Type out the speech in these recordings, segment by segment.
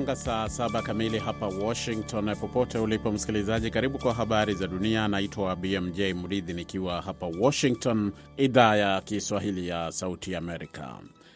Imegonga saa 7 kamili hapa Washington. Popote ulipo msikilizaji, karibu kwa habari za dunia. Naitwa BMJ Mridhi nikiwa hapa Washington, idhaa ya Kiswahili ya Sauti Amerika.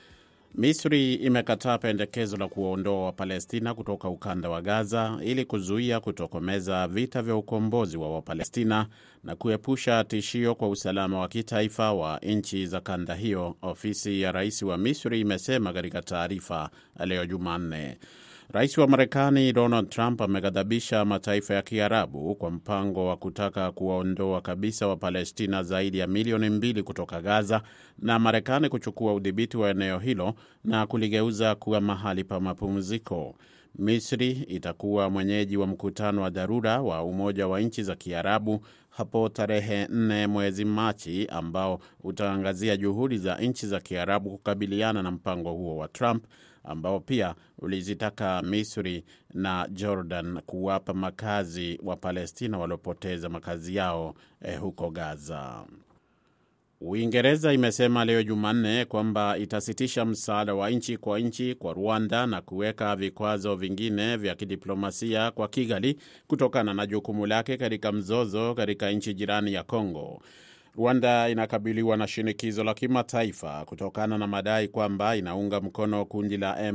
Misri imekataa pendekezo la kuwaondoa Wapalestina kutoka ukanda wa Gaza ili kuzuia kutokomeza vita vya ukombozi wa Wapalestina na kuepusha tishio kwa usalama wa kitaifa wa nchi za kanda hiyo, ofisi ya rais wa Misri imesema katika taarifa leo Jumanne. Rais wa Marekani Donald Trump ameghadhabisha mataifa ya Kiarabu kwa mpango wa kutaka kuwaondoa kabisa Wapalestina zaidi ya milioni 2 kutoka Gaza na Marekani kuchukua udhibiti wa eneo hilo na kuligeuza kuwa mahali pa mapumziko. Misri itakuwa mwenyeji wa mkutano wa dharura wa Umoja wa Nchi za Kiarabu hapo tarehe 4 mwezi Machi, ambao utaangazia juhudi za nchi za Kiarabu kukabiliana na mpango huo wa Trump, ambao pia ulizitaka Misri na Jordan kuwapa makazi wa Palestina waliopoteza makazi yao huko Gaza. Uingereza imesema leo Jumanne kwamba itasitisha msaada wa nchi kwa Rwanda na kuweka vikwazo vingine vya kidiplomasia kwa Kigali kutokana na jukumu lake katika mzozo katika nchi jirani ya Kongo. Rwanda inakabiliwa na shinikizo la kimataifa kutokana na madai kwamba inaunga mkono kundi la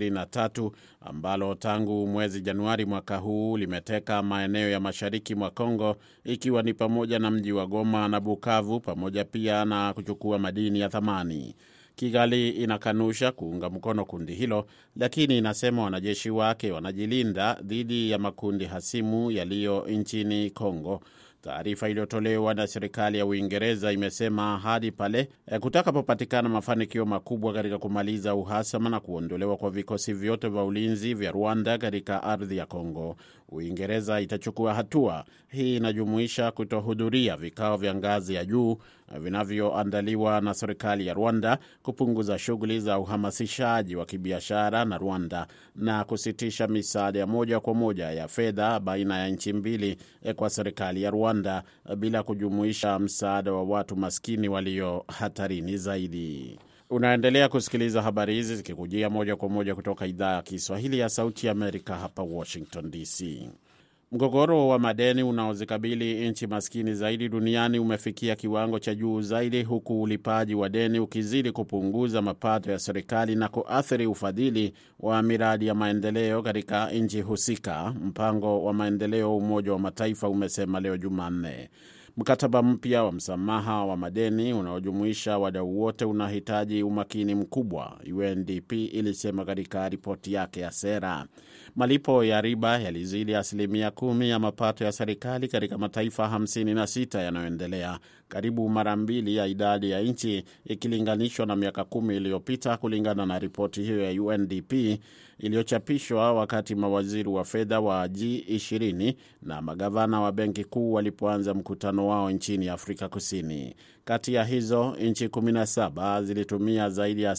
M23 ambalo tangu mwezi Januari mwaka huu limeteka maeneo ya mashariki mwa Kongo, ikiwa ni pamoja na mji wa Goma na Bukavu, pamoja pia na kuchukua madini ya thamani. Kigali inakanusha kuunga mkono kundi hilo, lakini inasema wanajeshi wake wanajilinda dhidi ya makundi hasimu yaliyo nchini Kongo. Taarifa iliyotolewa na serikali ya Uingereza imesema hadi pale kutakapopatikana mafanikio makubwa katika kumaliza uhasama na kuondolewa kwa vikosi vyote vya ulinzi vya Rwanda katika ardhi ya Kongo, Uingereza itachukua hatua. Hii inajumuisha kutohudhuria vikao vya ngazi ya juu vinavyoandaliwa na serikali ya Rwanda, kupunguza shughuli za uhamasishaji wa kibiashara na Rwanda na kusitisha misaada ya moja kwa moja ya fedha baina ya nchi mbili kwa serikali ya Rwanda, bila kujumuisha msaada wa watu maskini walio hatarini zaidi. Unaendelea kusikiliza habari hizi zikikujia moja kwa moja kutoka idhaa ya Kiswahili ya Sauti ya Amerika hapa Washington DC. Mgogoro wa madeni unaozikabili nchi maskini zaidi duniani umefikia kiwango cha juu zaidi, huku ulipaji wa deni ukizidi kupunguza mapato ya serikali na kuathiri ufadhili wa miradi ya maendeleo katika nchi husika, mpango wa maendeleo wa Umoja wa Mataifa umesema leo Jumanne. Mkataba mpya wa msamaha wa madeni unaojumuisha wadau wote unahitaji umakini mkubwa, UNDP ilisema katika ripoti yake ya sera. Malipo ya riba yalizidi 10% ya mapato ya serikali katika mataifa 56 yanayoendelea, karibu mara mbili ya idadi ya nchi ikilinganishwa na miaka 10 iliyopita, kulingana na ripoti hiyo ya UNDP iliyochapishwa wakati mawaziri wa fedha wa G20 na magavana wa benki kuu walipoanza mkutano wao nchini Afrika Kusini. Kati ya hizo, nchi 17 zilitumia zaidi ya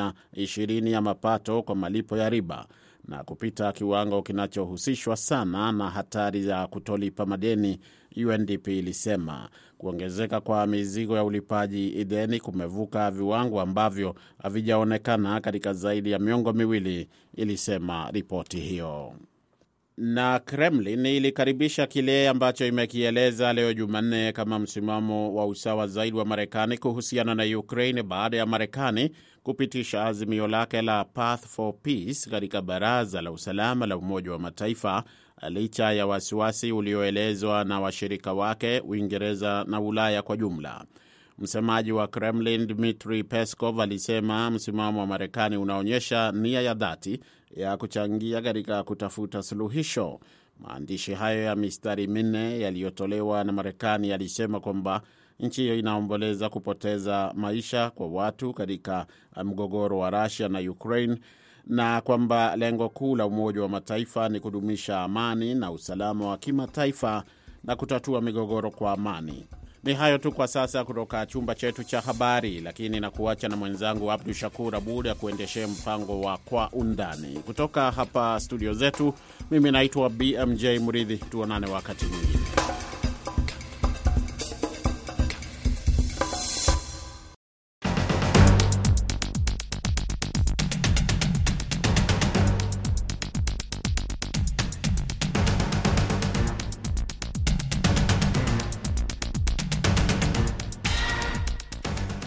20% ya mapato kwa malipo ya riba na kupita kiwango kinachohusishwa sana na hatari za kutolipa madeni, UNDP ilisema. Kuongezeka kwa mizigo ya ulipaji deni kumevuka viwango ambavyo havijaonekana katika zaidi ya miongo miwili, ilisema ripoti hiyo. Na Kremlin ilikaribisha kile ambacho imekieleza leo Jumanne kama msimamo wa usawa zaidi wa Marekani kuhusiana na Ukraine baada ya Marekani kupitisha azimio lake la Path for Peace katika Baraza la Usalama la Umoja wa Mataifa, licha ya wasiwasi ulioelezwa na washirika wake Uingereza na Ulaya kwa jumla. Msemaji wa Kremlin Dmitry Peskov alisema msimamo wa Marekani unaonyesha nia ya dhati ya kuchangia katika kutafuta suluhisho. Maandishi hayo ya mistari minne yaliyotolewa na Marekani yalisema kwamba nchi hiyo inaomboleza kupoteza maisha kwa watu katika mgogoro wa Russia na Ukraine, na kwamba lengo kuu la Umoja wa Mataifa ni kudumisha amani na usalama wa kimataifa na kutatua migogoro kwa amani. Ni hayo tu kwa sasa kutoka chumba chetu cha habari, lakini na kuacha na mwenzangu Abdu Shakur Abud ya kuendeshea mpango wa Kwa Undani. Kutoka hapa studio zetu, mimi naitwa BMJ Mridhi. Tuonane wakati mwingine.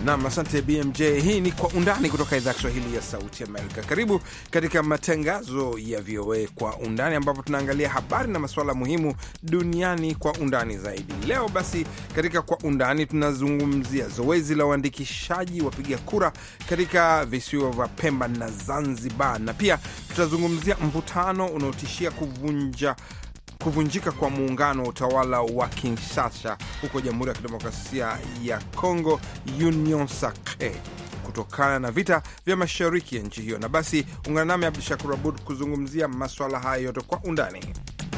Naam, asante BMJ. Hii ni Kwa Undani kutoka idhaa ya Kiswahili ya Sauti Amerika. Karibu katika matangazo ya VOA Kwa Undani, ambapo tunaangalia habari na masuala muhimu duniani kwa undani zaidi. Leo basi katika Kwa Undani tunazungumzia zoezi la uandikishaji wapiga kura katika visiwa vya Pemba na Zanzibar, na pia tutazungumzia mvutano unaotishia kuvunjika kwa muungano wa utawala wa Kinshasa huko Jamhuri ya Kidemokrasia ya Kongo, Union Sacrée, kutokana na vita vya mashariki ya nchi hiyo. Na basi ungana nami Abdu Shakur Abud kuzungumzia masuala haya yote kwa undani.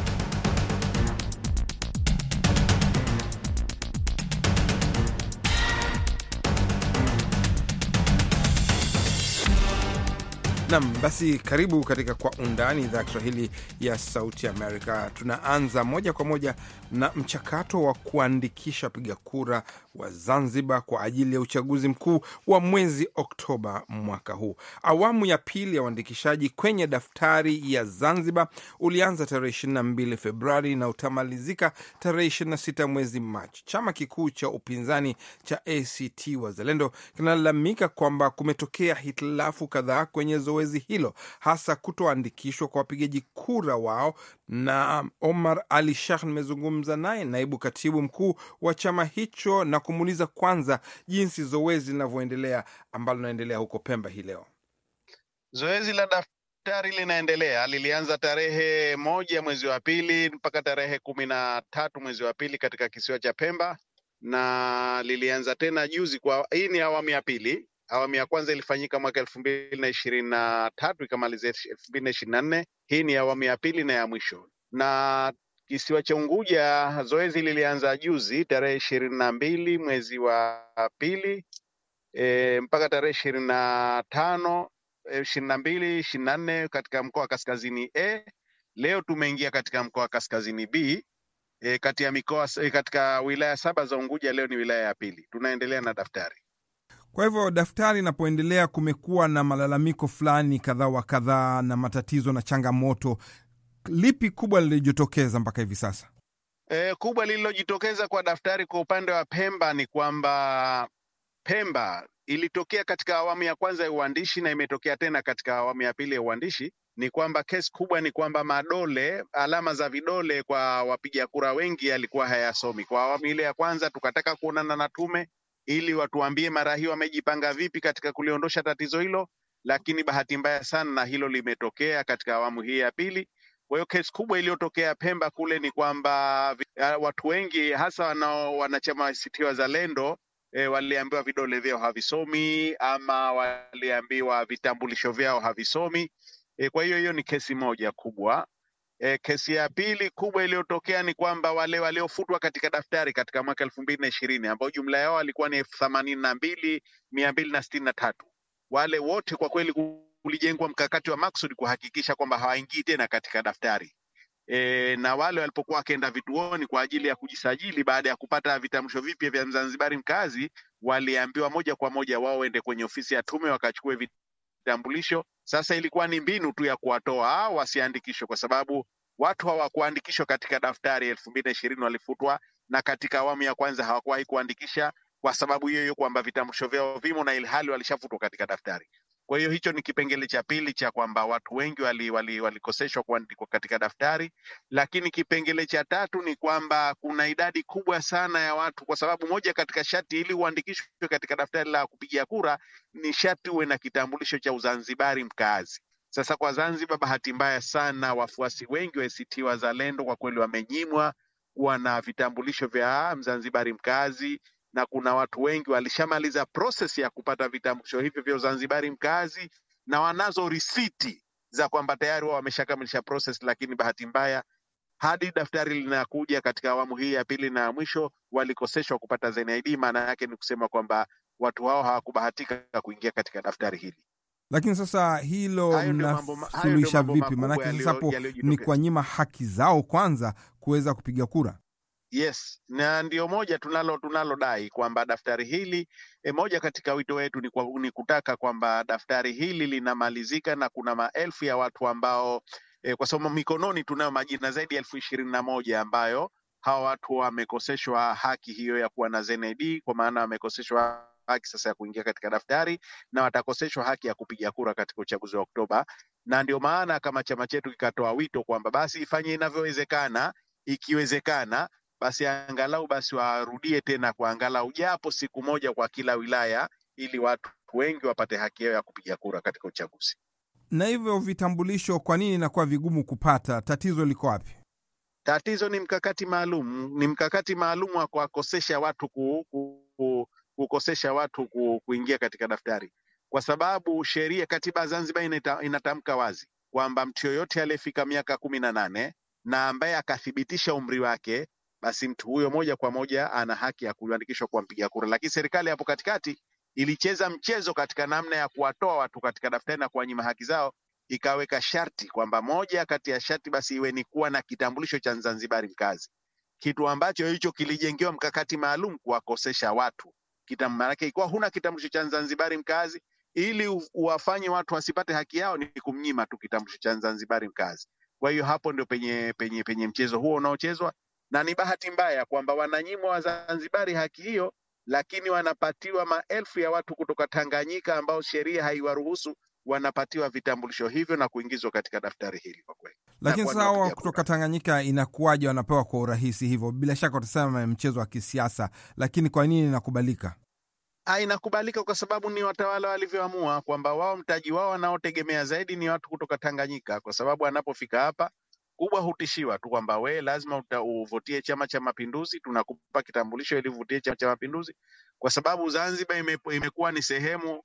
Nam, basi karibu katika Kwa Undani, idhaa ya Kiswahili ya Sauti Amerika. Tunaanza moja kwa moja na mchakato wa kuandikisha wapiga kura wa Zanzibar kwa ajili ya uchaguzi mkuu wa mwezi Oktoba mwaka huu. Awamu ya pili ya uandikishaji kwenye daftari ya Zanzibar ulianza tarehe 22 Februari na utamalizika tarehe 26 mwezi Machi. Chama kikuu cha upinzani cha ACT Wazalendo kinalalamika kwamba kumetokea hitilafu kadhaa kwenye zoezi hilo, hasa kutoandikishwa kwa wapigaji kura wao. Na Omar Ali Sheikh nimezungumza naye, naibu katibu mkuu wa chama hicho, na kumuuliza kwanza jinsi zoezi linavyoendelea ambalo linaendelea huko Pemba hii leo. Zoezi la daftari linaendelea, lilianza tarehe 1 mwezi wa pili mpaka tarehe 13 mwezi wa pili katika kisiwa cha Pemba, na lilianza tena juzi. Hii ni awamu ya pili. Awamu ya kwanza ilifanyika mwaka 2023 ikamalizia 2024. Hii ni awamu ya pili na ya mwisho. Na kisiwa cha Unguja zoezi lilianza juzi tarehe 22 mwezi wa pili mpaka tarehe 25, 22, 24 katika mkoa wa Kaskazini A. Leo tumeingia katika mkoa wa Kaskazini B. Kati ya mikoa katika wilaya 7 za Unguja, leo ni wilaya ya pili. Tunaendelea na daftari. Kwa hivyo daftari inapoendelea, kumekuwa na malalamiko fulani kadhaa wa kadhaa na matatizo na changamoto. Lipi kubwa lilijitokeza mpaka hivi sasa? Kubwa lililojitokeza kwa daftari kwa upande wa Pemba ni kwamba Pemba ilitokea katika awamu ya kwanza ya uandishi na imetokea tena katika awamu ya pili ya uandishi. Ni kwamba kesi kubwa ni kwamba alama za vidole kwa wapiga kura wengi yalikuwa hayasomi. Kwa awamu ile ya kwanza tukataka kuonana na tume ili watuambie mara hiyo wamejipanga vipi katika kuliondosha tatizo hilo, lakini bahati mbaya sana na hilo limetokea katika awamu hii ya pili. Kwa hiyo kesi kubwa iliyotokea Pemba kule ni kwamba watu wengi hasa wanachama wa ACT Wazalendo waliambiwa vidole vyao havisomi, ama waliambiwa vitambulisho vyao havisomi. Kwa hiyo ni kesi moja kubwa. Kesi ya pili kubwa iliyotokea ni kwamba wale waliofutwa katika daftari katika mwaka 2020 ambao jumla yao walikuwa ni 82,263. Wale wote kwa kweli kulijengwa mkakati wa maksudi kuhakikisha kwamba hawaingii tena katika daftari. Na wale walipokuwa wakienda vituoni kwa ajili ya kujisajili baada ya kupata vitambulisho vipya vya Mzanzibari mkazi, waliambiwa moja kwa moja wao waende kwenye ofisi ya tume wakachukue vitambulisho. Sasa ilikuwa ni mbinu tu ya kuwatoa wasiandikishwe, kwa sababu watu hawakuandikishwa katika daftari 2020 walifutwa, na katika awamu ya kwanza hawakuwahi kuandikisha kwa sababu hiyo kwamba vitambulisho vyao vimo na ilhali walishafutwa katika daftari. Kwa hiyo hicho ni kipengele cha pili cha kwamba watu wengi walikoseshwa kuandikwa katika daftari. Lakini kipengele cha tatu ni kwamba kuna idadi kubwa sana ya watu, kwa sababu moja katika sharti ili uandikishwe katika daftari la kupigia kura ni sharti uwe na kitambulisho cha Uzanzibari mkazi. Sasa kwa Zanzibar, bahati mbaya sana, wafuasi wengi wa ACT Wazalendo kwa kweli wamenyimwa kuwa na vitambulisho vya Mzanzibari mkazi, na kuna watu wengi walishamaliza process ya kupata vitambulisho hivyo vya Uzanzibari mkazi na wanazo risiti za kwamba tayari wao wameshakamilisha process, lakini bahati mbaya hadi daftari linakuja katika awamu hii ya pili na mwisho walikoseshwa kupata ZNID. Maana yake ni kusema kwamba watu hao hawakubahatika kuingia katika daftari hili. Lakini sasa hilo mnasuluhisha vipi? Maanake sasa hapo ni kwa nyima haki zao kwanza kuweza kupiga kura. Yes, na ndio moja tunalodai kwamba daftari hili moja katika wito wetu ni kutaka kwamba daftari hili linamalizika, na kuna maelfu ya watu ambao kwa sababu mikononi tunayo majina zaidi ya 21,000 ambayo hawa watu wamekoseshwa haki hiyo ya kuwa na ZNID, kwa maana wamekoseshwa haki sasa ya kuingia katika daftari na watakoseshwa haki ya kupiga kura katika uchaguzi wa Oktoba. Na ndio maana kama chama chetu kikatoa wito kwamba basi ifanye inavyowezekana, ikiwezekana basi angalau basi warudie tena kwa angalau japo siku moja kwa kila wilaya, ili watu wengi wapate haki yao ya kupiga kura katika uchaguzi. Na hivyo vitambulisho, kwa nini inakuwa vigumu kupata? Tatizo liko wapi? Tatizo ni mkakati maalum wa kuwakosesha watu kukosesha watu kuingia katika daftari, kwa sababu sheria, katiba ya Zanzibar inatamka wazi kwamba mtu yoyote aliyefika miaka 18 na ambaye akathibitisha umri wake, basi mtu huyo moja kwa moja ana haki ya kuandikishwa kwa mpiga kura. Lakini serikali hapo katikati ilicheza mchezo katika namna ya kuwatoa watu katika daftari na kuwanyima haki zao, ikaweka sharti kwamba moja kati ya sharti basi iwe ni kuwa na kitambulisho cha Mzanzibari mkazi, kitu ambacho hicho kilijengewa mkakati maalum kuwakosesha watu. Maana yake ikiwa huna kitambulisho cha Mzanzibari mkazi, ili uwafanye watu wasipate haki yao ni kumnyima tu kitambulisho cha Mzanzibari mkazi. Kwa hiyo hapo ndio penye mchezo huo unaochezwa, na ni bahati mbaya kwamba wananyimwa Wazanzibari haki hiyo, lakini wanapatiwa maelfu ya watu kutoka Tanganyika ambao sheria haiwaruhusu, wanapatiwa vitambulisho hivyo na kuingizwa katika daftari hili. Kwa kweli, lakini sawa, kutoka Tanganyika inakuwaje wanapewa kwa urahisi hivyo? Bila shaka utasema mchezo wa kisiasa, lakini kwa nini inakubalika? Inakubalika kwa sababu ni watawala walivyoamua kwamba wao mtaji wao wanaotegemea zaidi ni watu kutoka Tanganyika, kwa sababu anapofika hapa kubwa hutishiwa tu kwamba we lazima uvotie Chama cha Mapinduzi, tunakupa kitambulisho ili uvotie Chama cha Mapinduzi, kwa sababu Zanzibar imekuwa ni sehemu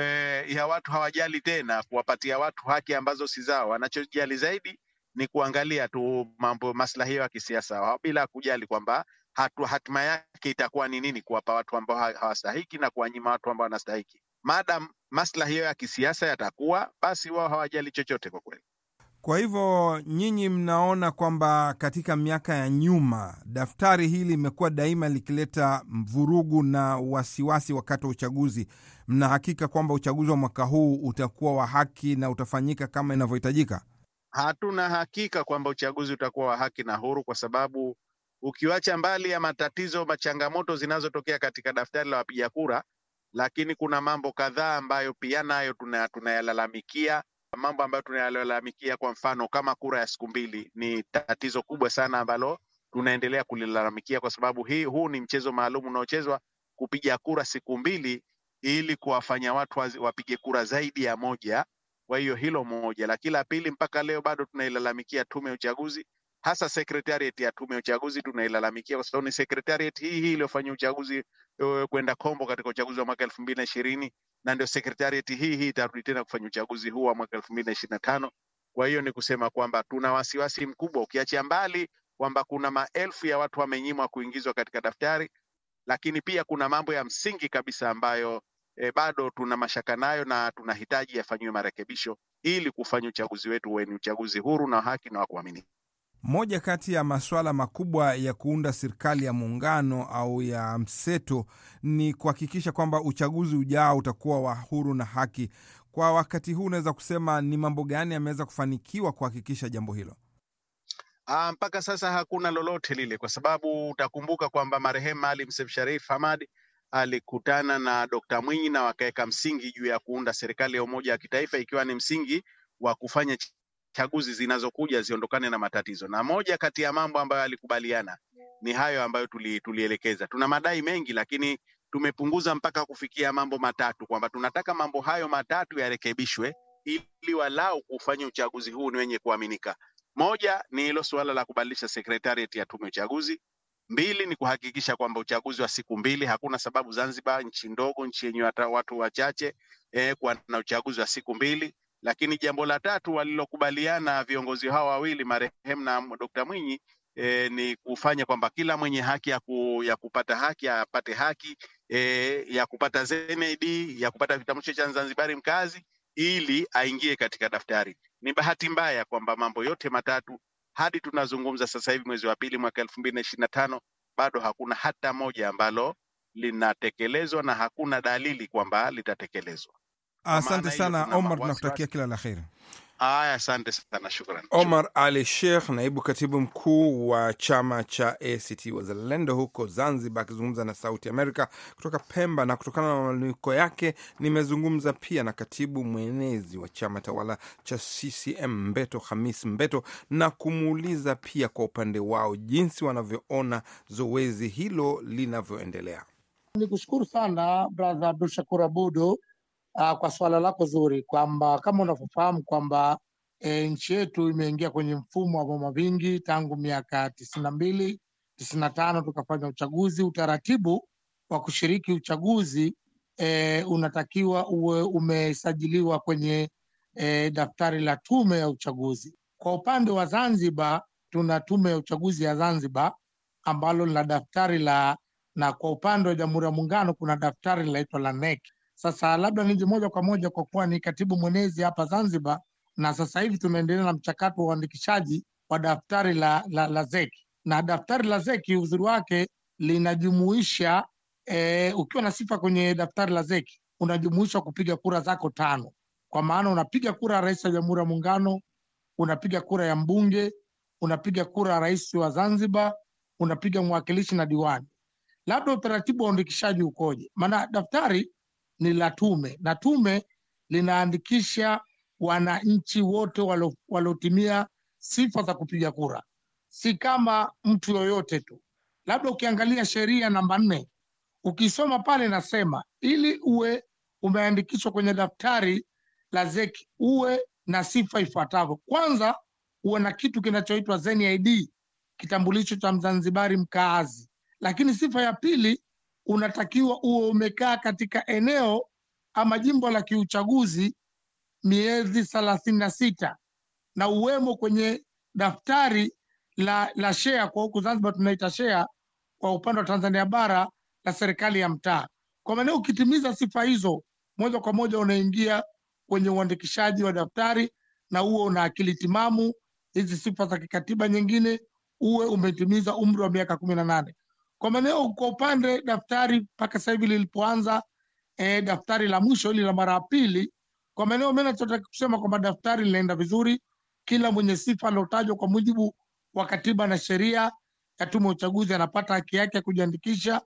ya watu hawajali tena kuwapatia watu haki ambazo si zao. Wanachojali zaidi ni kuangalia tu mambo maslahi ya kisiasa, bila kujali kwamba hatima yake itakuwa ni nini, kuwapa watu ambao hawastahiki na kuwanyima watu ambao wanastahiki. Madam maslahi ya kisiasa yatakuwa, basi wao hawajali chochote kwa kweli. Kwa hivyo nyinyi mnaona kwamba katika miaka ya nyuma daftari hili limekuwa daima likileta vurugu na wasiwasi wakati wa uchaguzi. Mna hakika kwamba uchaguzi wa mwaka huu utakuwa wa haki na utafanyika kama inavyohitajika? Hatuna hakika kwamba uchaguzi utakuwa wa haki na huru, kwa sababu ukiwacha mbali ya matatizo, changamoto zinazotokea katika daftari la wapiga kura, lakini kuna mambo kadhaa ambayo pia nayo tunayalalamikia. Mambo ambayo tunayalalamikia, kwa mfano kama kura ya siku mbili, ni tatizo kubwa sana ambalo tunaendelea kulilalamikia, kwa sababu huu ni mchezo maalum unaochezwa kupiga kura siku mbili ili kuwafanya watu wapige kura zaidi ya moja. Kwa hiyo hilo moja. Lakini la pili, mpaka leo bado tunailalamikia tume ya uchaguzi, hasa secretariat ya tume ya uchaguzi tunailalamikia, kwa sababu ni secretariat hii iliyofanya uchaguzi kwenda kombo katika uchaguzi wa mwaka 2020, na ndio secretariat hii itarudi tena kufanya uchaguzi huu wa mwaka 2025. Kwa hiyo ni kusema kwamba tuna wasiwasi mkubwa, ukiachia mbali kwamba kuna maelfu ya watu wamenyimwa kuingizwa katika daftari, lakini pia kuna mambo ya msingi kabisa ambayo bado tuna mashaka nayo na tunahitaji yafanyiwe marekebisho ili kufanya uchaguzi wetu uwe ni uchaguzi huru na haki na wa kuaminika. Moja kati ya masuala makubwa ya kuunda serikali ya muungano au ya mseto ni kuhakikisha kwamba uchaguzi ujao utakuwa wa huru na haki. Kwa wakati huu unaweza kusema ni mambo gani yameweza kufanikiwa kuhakikisha jambo hilo? Mpaka sasa hakuna lolote lile, kwa sababu utakumbuka kwamba marehemu Maalim Seif Sharif Hamad alikutana na Dr. Mwinyi na wakaweka msingi juu ya kuunda serikali ya umoja wa kitaifa, ikiwa ni msingi wa kufanya chaguzi zinazokuja ziondokane na matatizo. Na moja kati ya mambo ambayo alikubaliana ni hayo ambayo tulielekeza. Tuna madai mengi, lakini tumepunguza mpaka kufikia mambo matatu, kwamba tunataka mambo hayo matatu yarekebishwe ili walau kufanya uchaguzi huu ni wenye kuaminika. Moja ni hilo suala la kubadilisha secretariat ya tume ya uchaguzi. Mbili ni kuhakikisha kwamba uchaguzi wa siku mbili, hakuna sababu Zanzibar, nchi ndogo, nchi yenye watu wachache, kuwa na uchaguzi wa siku mbili. Lakini jambo la tatu walilokubaliana viongozi hawa wawili, marehemu na Dr. Mwinyi, ni kufanya kwamba kila mwenye haki ya kupata haki apate haki, ya kupata ZNID, ya kupata vitambulisho cha Zanzibari mkazi ili aingie katika daftari. Ni bahati mbaya kwamba mambo yote matatu hadi tunazungumza sasa hivi mwezi wa pili mwaka 2025 bado hakuna hata moja ambalo linatekelezwa na hakuna dalili kwamba litatekelezwa. Asante sana Omar, tunakutakia kila la kheri. Aya, asante sana, shukrani. Omar Ali Sheikh, naibu katibu mkuu wa chama cha ACT Wazalendo huko Zanzibar, akizungumza na Sauti Amerika kutoka Pemba. Na kutokana na malalamiko yake, nimezungumza pia na katibu mwenezi wa chama tawala cha CCM Mbeto Hamis Mbeto, na kumuuliza pia kwa upande wao jinsi wanavyoona zoezi hilo linavyoendelea. Nikushukuru sana brother Abdul Shakur Abudu kwa swala lako zuri, kwamba kama unavyofahamu kwamba nchi yetu imeingia kwenye mfumo wa vyama vingi tangu miaka 92, 95 tukafanya uchaguzi. Utaratibu wa kushiriki uchaguzi unatakiwa uwe umesajiliwa kwenye daftari la tume ya uchaguzi. Kwa upande wa Zanzibar, tuna tume ya uchaguzi ya Zanzibar ambalo lina daftari na kwa upande wa Jamhuri ya Muungano kuna daftari linaitwa la NEC. Sasa labda nije moja kwa moja, kwa kuwa ni katibu mwenezi hapa Zanzibar, na sasa hivi tunaendelea na mchakato wa uandikishaji wa daftari la ZEC. Na daftari la ZEC uzuri wake linajumuisha ukiwa na sifa kwenye daftari la ZEC unajumuisha kupiga kura zako 5. Kwa maana unapiga kura ya rais wa Jamhuri ya Muungano, unapiga kura ya mbunge, unapiga kura ya rais wa Zanzibar, unapiga mwakilishi na diwani. Labda utaratibu wa uandikishaji ukoje? Maana daftari ni la tume na tume linaandikisha wananchi wote waliotimia sifa za kupiga kura, si kama mtu yoyote tu. Labda ukiangalia sheria namba 4 ukisoma pale nasema ili uwe umeandikishwa kwenye daftari la ZEC uwe na sifa ifuatavyo. Kwanza, uwe na kitu kinachoitwa ZenID, kitambulisho cha Mzanzibari mkaazi. Lakini sifa ya pili, unatakiwa uwe umekaa katika eneo ama jimbo la kiuchaguzi miezi 36 na uwemo kwenye daftari la share, kwa huku Zanzibar tunaita share, kwa upande wa Tanzania bara la serikali ya mtaa. Kwa maana ukitimiza sifa hizo, moja kwa moja unaingia kwenye uandikishaji wa daftari, na uwe una akili timamu, hizi sifa za kikatiba nyingine, uwe umetimiza umri wa miaka 18. Kwa maana kwa upande daftari mpaka sasa hivi lilipoanza daftari la mwisho ili la mara ya pili, kwa maana mimi nataka kusema kwamba daftari linaenda vizuri. Kila mwenye sifa aliyotajwa kwa mujibu wa katiba na sheria ya tume ya uchaguzi anapata haki yake ya kujiandikisha.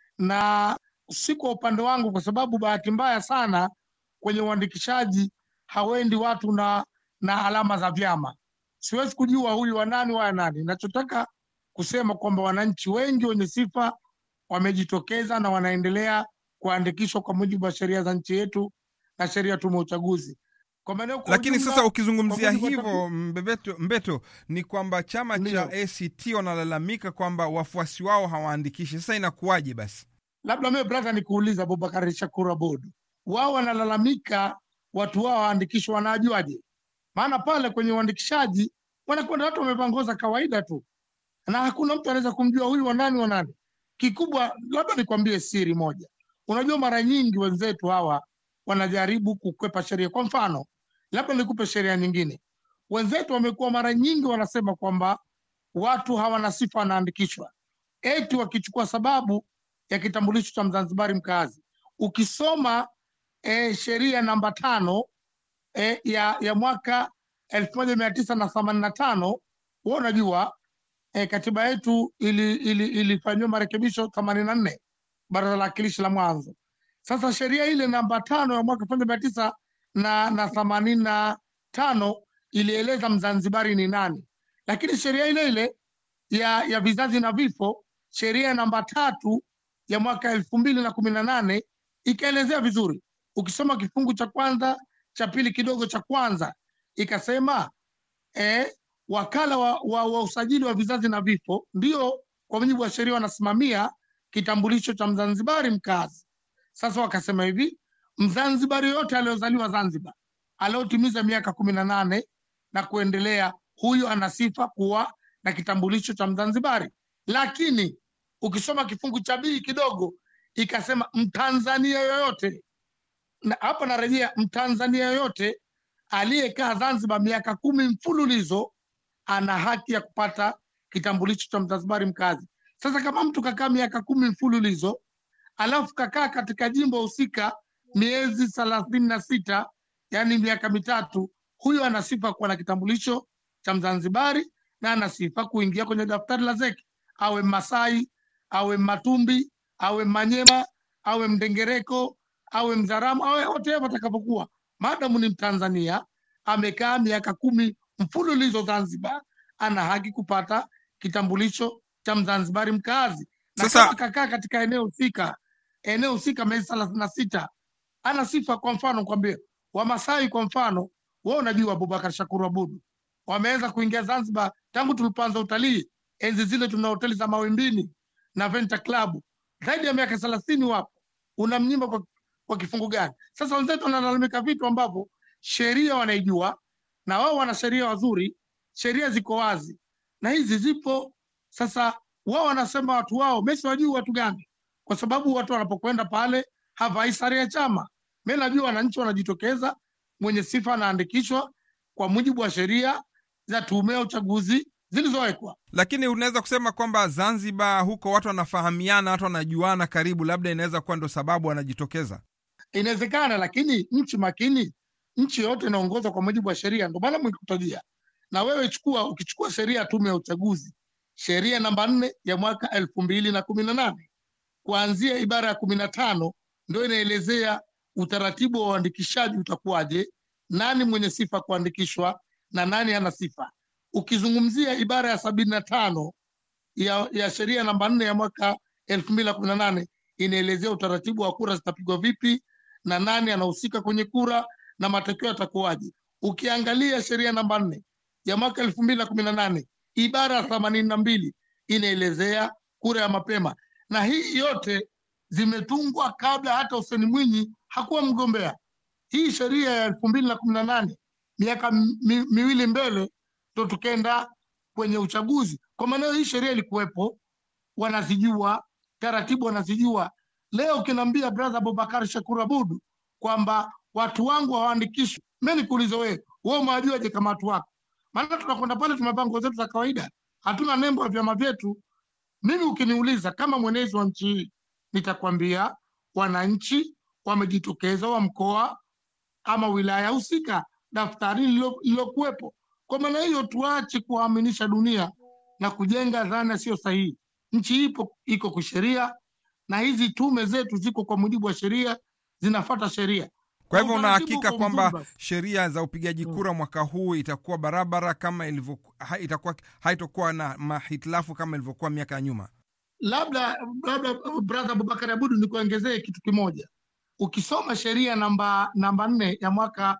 Na si kwa upande wangu, kwa sababu bahati mbaya sana kwenye uandikishaji hawendi watu na alama za vyama. Siwezi kujua huyu wa nani wa nani. Ninachotaka kusema kwamba wananchi wengi wenye sifa wamejitokeza na wanaendelea kuandikishwa kwa mujibu wa sheria za nchi yetu na sheria ya tume ya uchaguzi. Lakini sasa ukizungumzia hivyo Mbeto, ni kwamba chama cha ACT wanalalamika kwamba wafuasi wao hawaandikishi. Sasa inakuwaje basi? Labda mimi brother nikuuliza Abubakar Shakur Abudu, wao wanalalamika watu wao waandikishwa, wanajuaje? Maana pale kwenye uandikishaji wanakwenda watu wamevaa nguo za kawaida tu, na hakuna mtu anaweza kumjua huyu wa nani. Kikubwa labda nikwambie siri moja. Unajua mara nyingi wenzetu hawa wanajaribu kukwepa sheria. Kwa mfano, labda nikupe sheria nyingine. Wenzetu wamekuwa mara nyingi wanasema kwamba watu hawana sifa wanaandikishwa, eti wakichukua sababu ya kitambulisho cha Mzanzibari mkazi. Ukisoma sheria namba 5 ya mwaka 1985, wewe unajua katiba yetu ilifanywa marekebisho 84, baraza la wakilishi la mwanzo. Sasa sheria ile namba 5 ya mwaka 1985 ilieleza Mzanzibari ni nani. Lakini sheria ile ya vizazi na vifo, sheria namba 3 ya mwaka 2018 ikaelezea vizuri. Ukisoma kifungu cha kwanza, cha pili kidogo cha kwanza, ikasema wakala wa usajili wa vizazi na vifo ndio kwa mujibu wa sheria wanasimamia kitambulisho cha Mzanzibari mkazi. Sasa wakasema hivi, Mzanzibari yote aliyozaliwa Zanzibar, aliyotimiza miaka 18 na kuendelea, huyu ana sifa kuwa na kitambulisho cha Mzanzibari. Lakini ukisoma kifungu cha B kidogo ikasema Mtanzania yoyote, na hapa narejea, Mtanzania yoyote aliyekaa Zanzibar miaka 10 mfululizo ana haki ya kupata kitambulisho cha Mzanzibari mkazi. Sasa kama mtu kakaa miaka 10 mfululizo alafu kakaa katika jimbo husika miezi 36, yani miaka 3, huyo ana sifa kuwa na kitambulisho cha Mzanzibari na ana sifa kuingia kwenye daftari la ZEC, awe Masai, awe Matumbi, awe Manyema, awe Mdengereko, awe Mzaramu, awe whatever atakapokuwa, maadamu ni Mtanzania, amekaa miaka 10 mfululizo Zanzibar, ana haki kupata kitambulisho cha Mzanzibari mkazi. Na kama kakaa katika eneo husika miezi 36, ana sifa. Kwa mfano kwambie, Wamasai kwa mfano, wao unajua Abubakar Shakuru Abudu wameweza kuingia Zanzibar tangu tulipoanza utalii, enzi zile tuna hoteli za Mawimbini na Venta Club, zaidi ya miaka 30 wapo. Unamnyima kwa kifungu gani? Sasa wenzetu wanalalamika vitu ambavyo sheria wanaijua, na wao wana sheria wazuri, sheria ziko wazi na hizi zipo. Sasa wao wanasema watu wao, mimi siwajui watu gani, kwa sababu watu wanapokwenda pale havai sare ya chama. Mimi najua wananchi wanajitokeza, mwenye sifa anaandikishwa kwa mujibu wa sheria za tume ya uchaguzi zilizowekwa. Lakini unaweza kusema kwamba Zanzibar huko watu wanafahamiana, watu wanajuana karibu, labda inaweza kuwa ndo sababu wanajitokeza. Inawezekana, lakini nchi makini, nchi yote inaongozwa kwa mujibu wa sheria. Ndio maana mwikutajia. Na wewe ukichukua sheria ya tume ya uchaguzi, sheria namba 4 ya mwaka 2018, kuanzia ibara ya 15 ndio inaelezea utaratibu wa uandikishaji utakuwaje, nani mwenye sifa kuandikishwa na nani hana sifa. Ukizungumzia ibara ya 75 ya sheria namba 4 ya mwaka 2018 inaelezea utaratibu wa kura zitapigwa vipi na nani anahusika kwenye kura na matokeo yatakuwaje. Ukiangalia sheria namba 4 ya mwaka 2018 ibara ya 82 inaelezea kura ya mapema, na hii yote zimetungwa kabla hata Hussein Mwinyi hakuwa mgombea. Hii sheria ya 2018 miaka miwili mbele ndo tukenda kwenye uchaguzi. Kwa maana hii sheria ilikuwepo, wanazijua taratibu, wanazijua. Leo ukiniambia brother Abubakar Shakuru Abudu kwamba watu wangu hawaandikishwi, mimi nikuulize wewe umewajuaje kama watu wako? Maana tunakwenda pale tumevaa nguo zetu za kawaida, hatuna nembo ya vyama vyetu. Mimi ukiniuliza kama mwenezi wa nchi hii, nitakwambia wananchi wamejitokeza wa mkoa ama wilaya husika, daftari lilokuwepo. Kwa maana hiyo tuache kuaminisha dunia na kujenga dhana sio sahihi. Nchi iko kwa sheria na hizi tume zetu ziko kwa mujibu wa sheria, zinafuata sheria. Kwa hivyo unahakika kwamba sheria za upigaji kura mwaka huu itakuwa barabara kama itakuwa haitokuwa na mahitilafu kama ilivyokuwa miaka ya nyuma? Labda brother Abubakar Abudu nikuongezee kitu kimoja. Ukisoma sheria namba 4 ya mwaka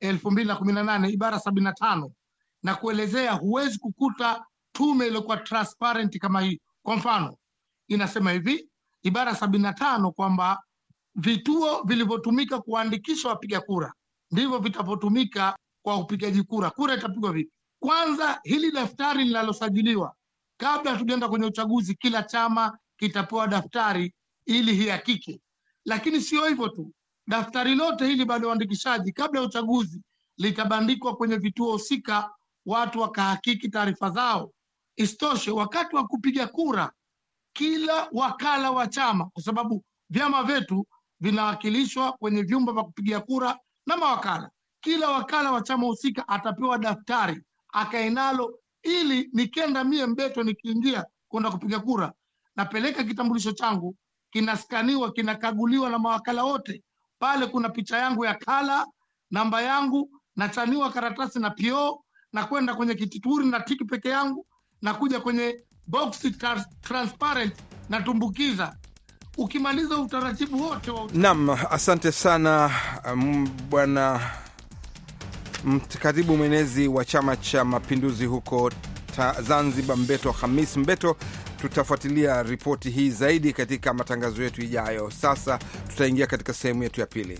2018 ibara 75 na kuelezea, huwezi kukuta tume iliyokuwa transparent kama hii. Kwa mfano, inasema hivi ibara 75 kwamba vituo vilivyotumika kuandikisha wapiga kura ndivyo vitavyotumika kwa upigaji kura. Kura itapigwa vipi? Kwanza, hili daftari linalosajiliwa, kabla hatujaenda kwenye uchaguzi, kila chama kitapewa daftari ili hihakiki. Lakini sio hivyo tu, daftari lote hili baada ya uandikishaji kabla ya uchaguzi litabandikwa kwenye vituo husika, watu wakahakiki taarifa zao. Isitoshe, wakati wa kupiga kura, kila wakala wa chama, kwa sababu vyama vyetu vinawakilishwa kwenye vyumba vya kupigia kura na mawakala, kila wakala wa chama husika atapewa daftari akae nalo, ili nikenda mie Mbeto nikiingia kwenda kupiga kura, napeleka kitambulisho changu, kinaskaniwa, kinakaguliwa na mawakala wote. Pale kuna picha yangu ya kala, namba yangu, nachaniwa karatasi na PO, na kwenda kwenye kitituri na tiki peke yangu, na kuja kwenye box transparent na tumbukiza. Ukimaliza utaratibu wote wa Naam, asante sana bwana katibu mwenezi wa Chama cha Mapinduzi huko Zanzibar, Mbeto Hamis Mbeto. Tutafuatilia ripoti hii zaidi katika matangazo yetu ijayo. Sasa tutaingia katika sehemu yetu ya pili.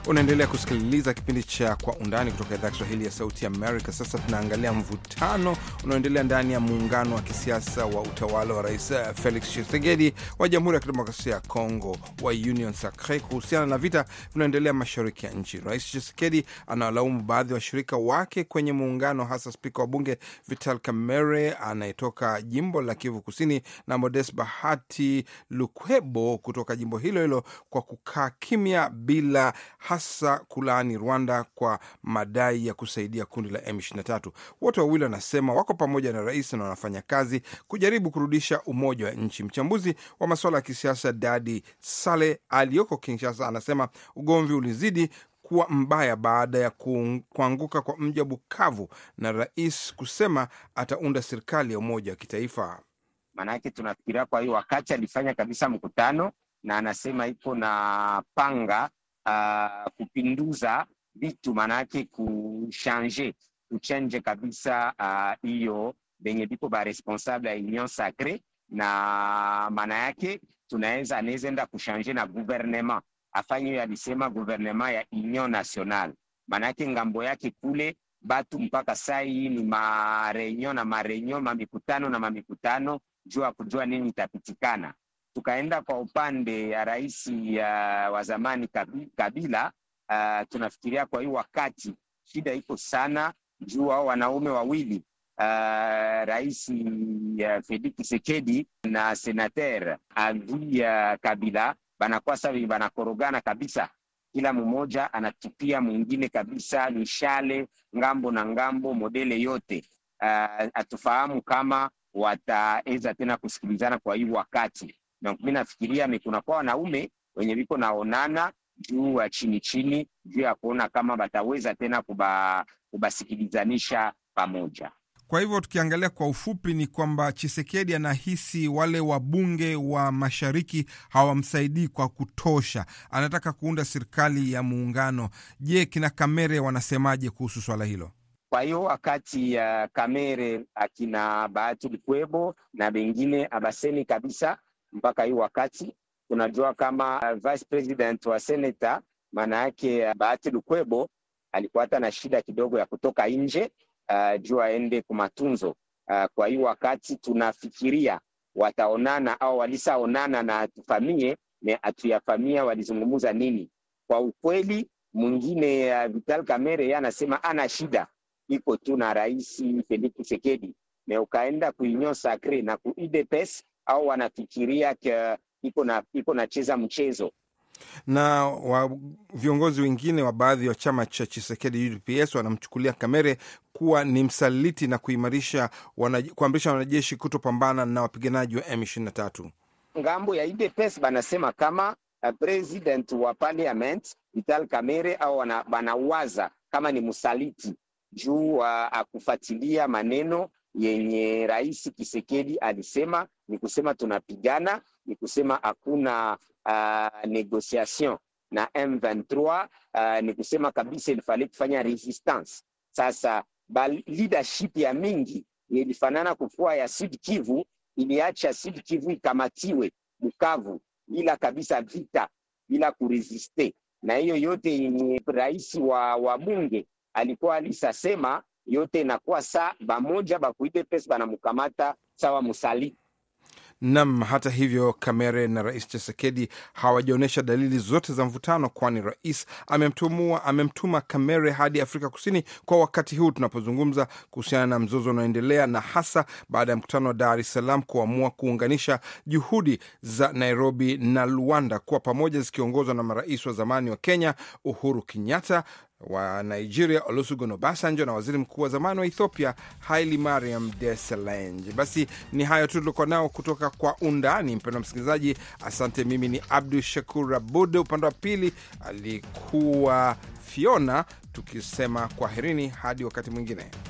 Unaendelea kusikiliza kipindi cha Kwa Undani kutoka idhaa ya Kiswahili ya Sauti Amerika. Sasa tunaangalia mvutano unaoendelea ndani ya muungano wa kisiasa wa utawala wa Rais Felix Tshisekedi wa Jamhuri ya Kidemokrasia ya Kongo wa Union Sacre kuhusiana na vita vinaendelea mashariki ya nchi. Rais Tshisekedi analaumu baadhi ya washirika wake kwenye muungano, hasa spika wa bunge Vital Kamerhe anayetoka jimbo la Kivu Kusini na Modest Bahati Lukwebo kutoka jimbo hilo hilo kwa kukaa kimya bila hasa kulaani Rwanda kwa madai ya kusaidia kundi la M23. Wote wawili wanasema wako pamoja na rais na wanafanya kazi kujaribu kurudisha umoja wa nchi. Mchambuzi wa masuala ya kisiasa Dadi Sale aliyoko Kinshasa anasema ugomvi ulizidi kuwa mbaya baada ya kuanguka kwa mji wa Bukavu na rais kusema ataunda serikali ya umoja wa kitaifa. Maanake tunafikiria kwa hiyo wakati alifanya kabisa mkutano na anasema iko na panga kupinduza vitu, manake kuchanje kabisa hiyo benye biko ba responsable ya Union Sacre, na maana yake anaweza enda kushanje na gouvernement afanye, alisema gouvernement ya Union Nationale. Maana yake ngambo yake kule batu mpaka saa hii ni mamikutano juu ya kujua nini itapitikana. Tukaenda kwa upande ya rais wa zamani Kabila, tunafikiria kwa hiyo wakati shida iko sana juu hao wanaume wawili, rais Felix Tshisekedi na senateur Avi Kabila banakuwa sawa, banakorogana kabisa, kila mmoja anatupia mwingine kabisa mishale ngambo na ngambo, modele yote. Atufahamu kama wataweza tena kusikilizana kwa hiyo wakati. Na mimi nafikiria kuna kwa wanaume wenye biko naonana juu chini juu ya kuona kama bataweza tena kubasikilizanisha pamoja. Kwa hivyo tukiangalia kwa ufupi ni kwamba Tshisekedi anahisi wale wabunge wa mashariki hawamsaidii kwa kutosha, anataka kuunda serikali ya muungano. Je, kina Kamerhe wanasemaje kuhusu swala hilo? Kwa hiyo wakati Kamerhe akina Bahati Lukwebo na bengine abaseni kabisa, mpaka hiyo wakati tunajua kama vice president wa seneta, maana yake Bahati Lukwebo alikuwa hata na shida kidogo ya kutoka nje juu aende kumatunzo. Kwa hiyo wakati tunafikiria wataonana au walisaonana na atufamie na atuyafamia walizungumuza nini. Kwa ukweli mwingine Vital Kamerhe yeye anasema ana shida iko tu na rais Felix Tshisekedi, na ukaenda ku Union Sacre na ku UDPS au wanafikiria iko na cheza mchezo. Na viongozi wengine wa baadhi wa chama cha Tshisekedi UDPS wanamchukulia Kamerhe kuwa ni msaliti na kuamrisha wanajeshi kutopambana na wapiganaji wa M23. Ngambo ya UDPS banasema kama president wa parliament Vital Kamerhe au banawaza kama ni msaliti juu akufuatilia maneno yenye rais Tshisekedi alisema, ni kusema tunapigana, ni kusema hakuna negotiation na M23, ni kusema kabisa ilifale kufanya resistance. Sasa leadership ya mingi ilifanana kufua ya Sud Kivu, iliacha Sud Kivu ikamatiwe Bukavu bila kabisa vita, bila kuresiste. Na hiyo yote yenye rais wa bunge alikuwa alisasema yote inakuwa saa bamoja bakuide pesa banamkamata sawa musaliti. Nam, hata hivyo Kamerhe na rais Tshisekedi hawajaonyesha dalili zote za mvutano, kwani rais amemtuma Kamerhe hadi Afrika Kusini kwa wakati huu tunapozungumza kuhusiana na mzozo unaoendelea, na hasa baada ya mkutano wa Dar es Salaam kuamua kuunganisha juhudi za Nairobi na Luanda kuwa pamoja, zikiongozwa na marais wa zamani wa Kenya Uhuru Kenyatta, wa Nigeria Olusegun Obasanjo na waziri mkuu wa zamani wa Ethiopia Haile Mariam Desalegn. Basi ni hayo tu tulikuwa nao kutoka Kwa Undani. Mpendwa msikilizaji, asante. Mimi ni Abdu Shakur Abud, upande wa pili alikuwa Fiona, tukisema kwaherini hadi wakati mwingine.